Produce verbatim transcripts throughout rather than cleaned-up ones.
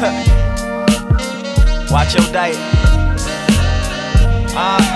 Watch your diet. Uh.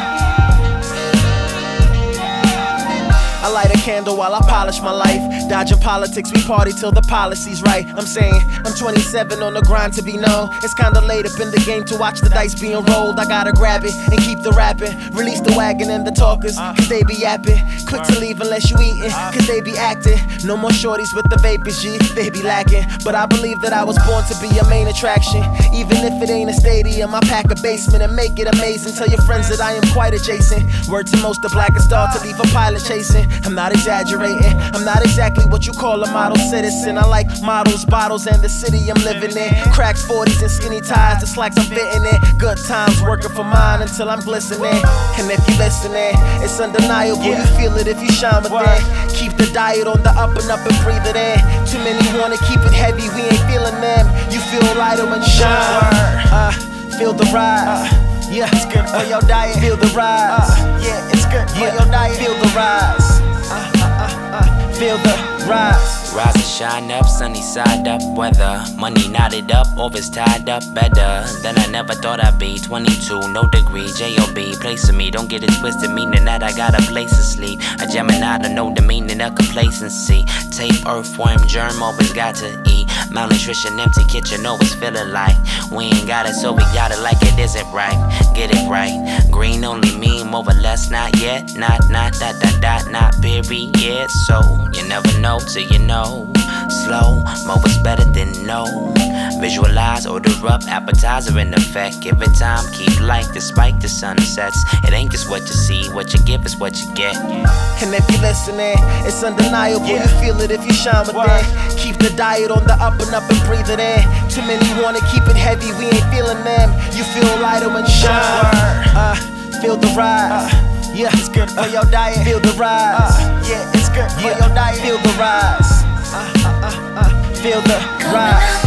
I light a candle while I polish my life. Dodging politics, we party till the policy's right. I'm saying, I'm twenty-seven on the grind to be known. It's kinda late up in the game to watch the dice being rolled. I gotta grab it and keep the rapping. Release the wagon and the talkers, cause they be yapping. Quick to leave unless you eatin', cause they be acting. No more shorties with the vapors, G, they be lacking. But I believe that I was born to be a main attraction. Even if it ain't a stadium, I pack a basement and make it amazing. Tell your friends that I am quite adjacent. Word to most, the blackest star to leave a pilot chasing. I'm not exaggerating, I'm not exactly what you call a model citizen. I like models, bottles, and the city I'm living in. Cracks, forties, and skinny ties, the slacks I'm fitting in. Good times working for mine until I'm glistening. And if you listening, it's undeniable. You feel it if you shine with it. Keep the diet on the up and up and breathe it in. Too many wanna keep it heavy, we ain't feeling them. You feel lighter when you shine. Uh, feel the rise. Yeah, it's good for your diet. Feel the rise. Yeah, it's good for your diet. Feel the rise. Uh, uh, uh, uh, feel the rise. Rise and shine up, sunny side up weather. Money knotted up, always tied up better than I never thought I'd be. Twenty-two, no degree, J O B, place of me. Don't get it twisted, meaning that I got a place to sleep. A Gemini, to know the meaning of complacency. Tape, earthworm, germ, always got to eat. Malnutrition, empty kitchen, always feeling like we ain't got it, so we got it like it isn't right. Get it right. Green only mean more or less, not yet. Not, not, dot, dot, dot, not period. So you never know till you know. Slow, more is better than no. Visualize, order up, appetizer in effect. Give it time, keep light despite the sunsets. It ain't just what you see, what you give is what you get. And if you listening, it's undeniable. Yeah. You feel it if you shine with it. Keep the diet on the up and up and breathe it in. Too many wanna keep it heavy, we ain't feeling them. You feel lighter when you shine. Uh, feel the rise. Uh, yeah, it's good for your diet. Feel the rise. Uh, yeah, it's good for your diet. Feel the rise. Uh, uh, uh, uh, feel the rise.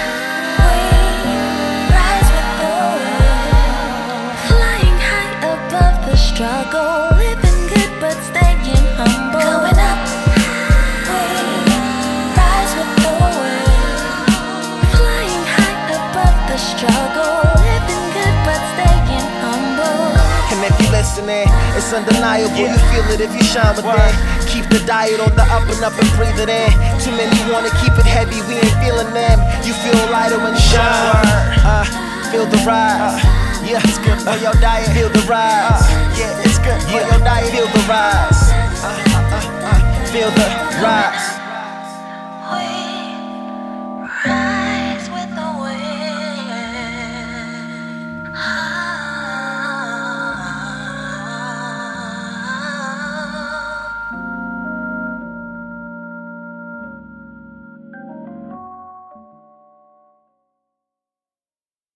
Rise with the wind, flying high above the struggle, living good but staying humble. Going up, rise with the wind, flying high above the struggle, living good but staying humble. And if you listening, it's undeniable. You feel it if you shine with it. Keep the diet on the up and up and breathe it in. Too many wanna keep it heavy, we ain't feeling them. You feel lighter when you shine. Uh, feel the rise. Yeah, it's good for your diet. Feel the rise. Yeah, it's good for your diet. Feel the rise. Uh, uh, uh, uh, feel the rise.